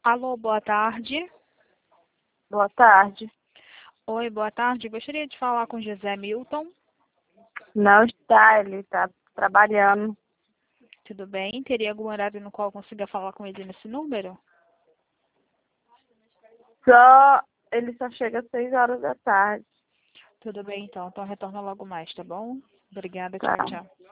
Alô, boa tarde. Boa tarde. Oi, boa tarde. Gostaria de falar com José Milton. Não está, ele está trabalhando. Tudo bem? Teria algum horário no qual eu consiga falar com ele nesse número? Ele só chega às 6 horas da tarde. Tudo bem, então. Então retorna logo mais, tá bom? Obrigada. Tchau, Tá. tchau.